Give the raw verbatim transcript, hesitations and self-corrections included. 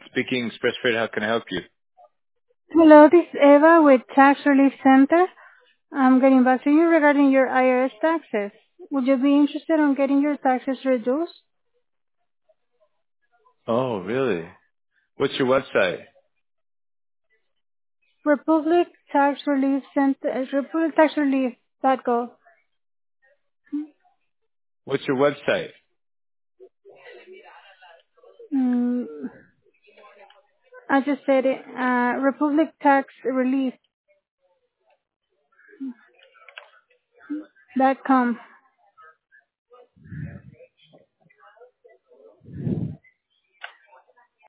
Speaking Express Freight, how can I help you? Hello, this is Eva with Tax Relief Center. I'm getting back to you regarding your I R S taxes. Would you be interested in getting your taxes reduced? Oh, really? What's your website? Republic Tax Relief Center, uh, Republic Tax Relief dot gov. What's your website? Mm, I just said it. Uh, Republic Tax Relief dot com.